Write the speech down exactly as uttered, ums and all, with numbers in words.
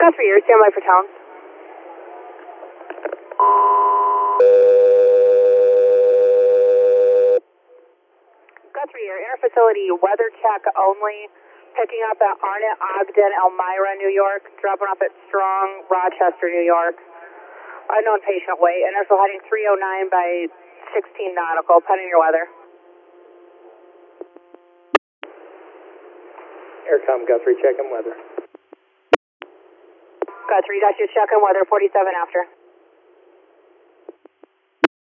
Guthrie, you're standby for town. Guthrie, your interfacility weather check only. Picking up at Arnett, Ogden, Elmira, New York. Dropping off at Strong, Rochester, New York. Unknown patient weight. Inertial heading three oh nine by sixteen nautical. Pending your weather. Aircom Guthrie, checking weather. Guthrie, got you checking weather forty-seven after.